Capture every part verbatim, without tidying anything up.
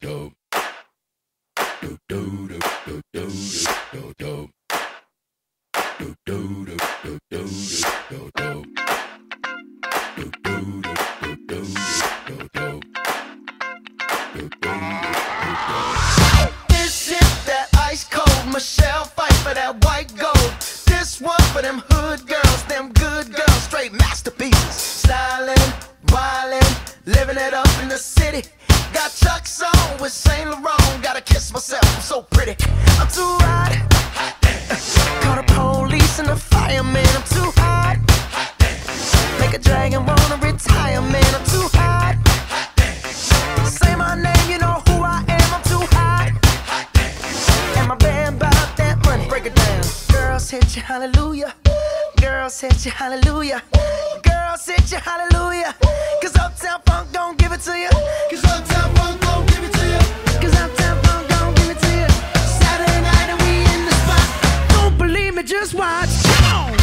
This is that ice cold Michelle fight for that white gold. This one for them hood girls, them good girls, straight masterpieces. Styling, wildin', living it up in the city. Got Chuck's on with Saint Laurent. Gotta kiss myself, I'm so pretty. I'm too hot. Call the police and the fireman. I'm too hot. Make a dragon wanna retire, man. I'm too hot. Say my name, you know who I am. I'm too hot. And my band bout that money. Break it down. Girls hit you, hallelujah. Girls hit you, hallelujah. Girls hit you, hallelujah. Cause Uptown Funk don't give it to you. Cause Uptown Funk don't give it to you. Cause Uptown Funk don't give it to you. Saturday night and we in the spot. Don't believe me, just watch. Come on.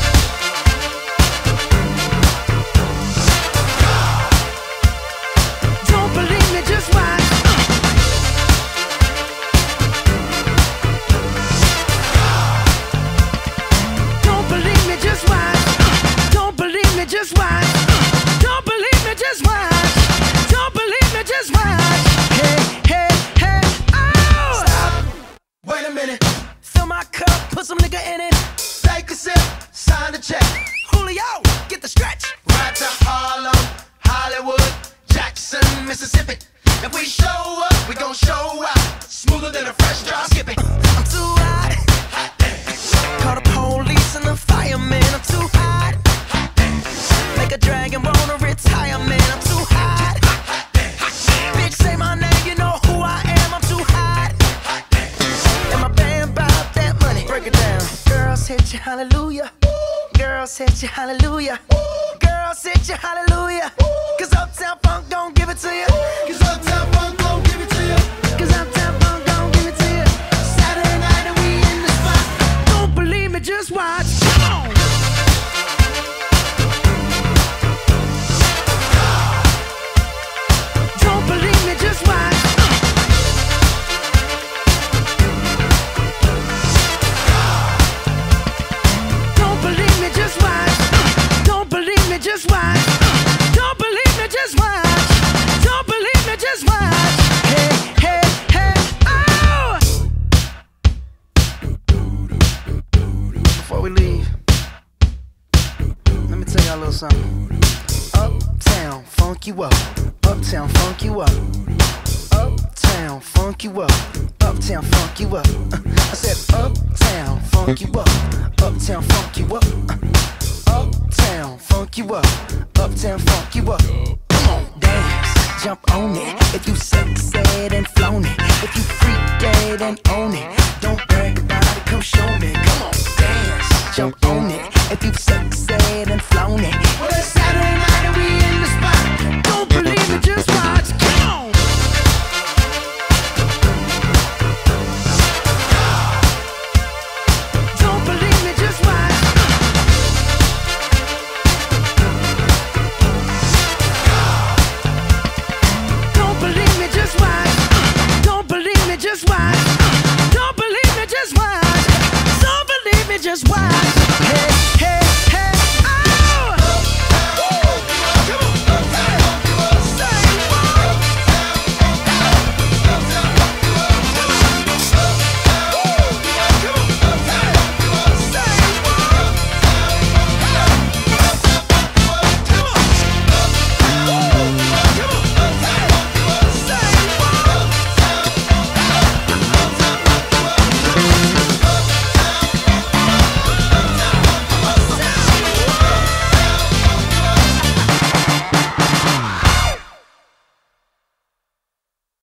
Don't believe me, just watch. Don't believe me, just watch. Don't believe me, just watch. Don't believe me, just watch. Don't believe me, just watch. Hey, hey, hey, oh! Stop. Wait a minute. Fill my cup, put some nigga in it. Take a sip, sign the check. Julio, get the stretch. Right to Harlem, Hollywood, Jackson, Mississippi. If we show up, we gon' show out. Smoother than a fresh drop. Skip it. I'm too hot. Call the police and the fireman. I'm too hot. Make a dragon wanna retire, man. I'm too hot. Bitch, say my name, you know who I am. I'm too hot. And my band bout that money. Break it down. Girls hit you, hallelujah. Girls hit you, hallelujah. Girls hit you, hallelujah. Cause Uptown Funk don't give it to you. Cause Uptown Funk don't give it to you. Cause Uptown Funk don't give it to you. Saturday night and we in the spot. Don't believe me, just watch. Come on. Don't believe me, just watch. Don't believe me, just watch. Don't believe me, just watch. Don't believe me, just watch. Don't believe me, just watch. Hey, hey, hey, oh! Before we leave, let me tell y'all a little something. Uptown, funk you up. Uptown, funk you up. Uptown, funk you up. Uptown, funk you up. Uh, I said uptown, funk you up. Uptown, funk you up. Uh, uptown, funk you up. Uptown, funk you up. Come on, dance, jump on it. If you suck, said and flown it. If you freak dead and own it.